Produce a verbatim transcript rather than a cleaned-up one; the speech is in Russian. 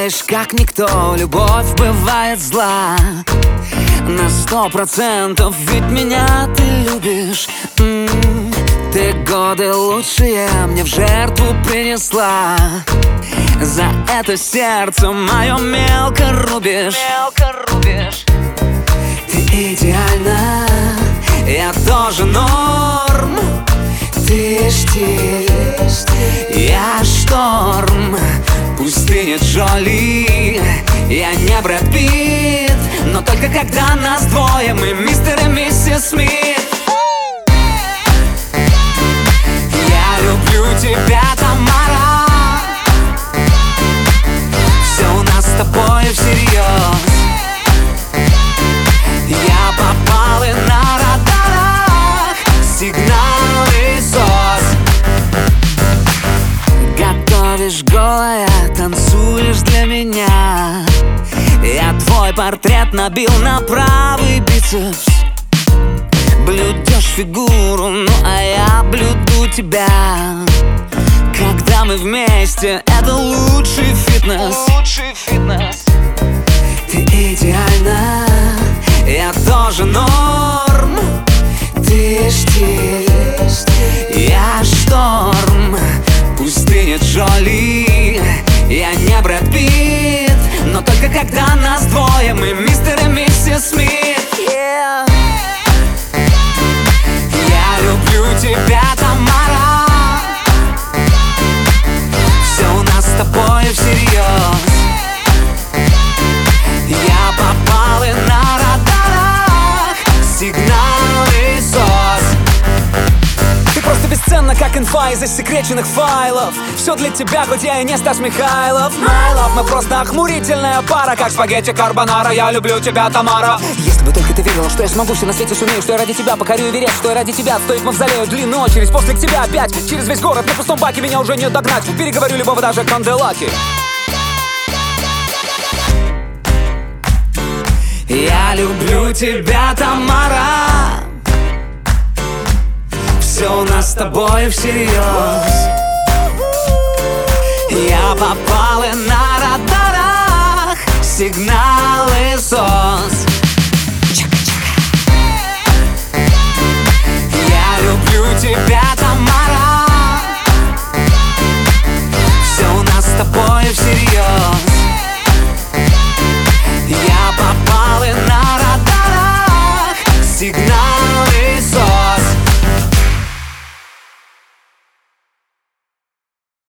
знаешь, как никто, любовь бывает зла. На сто процентов ведь меня ты любишь. М-м, Ты годы лучшие мне в жертву принесла. За это сердце мое мелко рубишь. Мелко рубишь. Ты идеальна, я тоже норм. Ты штиль, я шторм. Пустыня Джоли, я не Брэд Питт, но только когда нас двое, мы мистер и миссис Смит. Я люблю тебя, Тамара. Все у нас с тобой всерьез. Я попал и на радарах сигналы СОС. Готовишь голая, танцуешь для меня. Я твой портрет набил на правый бицепс. Блюдешь фигуру, ну а я блюду тебя. Когда мы вместе, это лучший фитнес. Лучший фитнес. Ты идеальна, я тоже норм. Ты штиль, я шторм. Пустыня Джоли, я не Брэд Питт, но только когда нас двое, мы мистер и миссис Смит. Yeah. Я люблю тебя, Тамара. Все у нас с тобой всерьез. Я попал и на радарах сигналы СОС. Ты просто бесценна, как инфа из засекреченных файлов. Все для тебя, хоть я и не Стас Михайлов. My love, мы просто охмурительная пара, как спагетти карбонара. Я люблю тебя, Тамара. Если бы только ты верила, что я смогу, все на свете сумею, что я ради тебя покорю Эверест, что я ради тебя отстою к мавзолею. Длинную очередь, после к тебя опять. Через весь город на пустом баке меня уже не догнать. Переговорю любого, даже Канделаки. Я люблю тебя, Тамара. Все у нас с тобой всерьез. Я попал и на радарах сигналы СОС. Я люблю тебя, Тамара.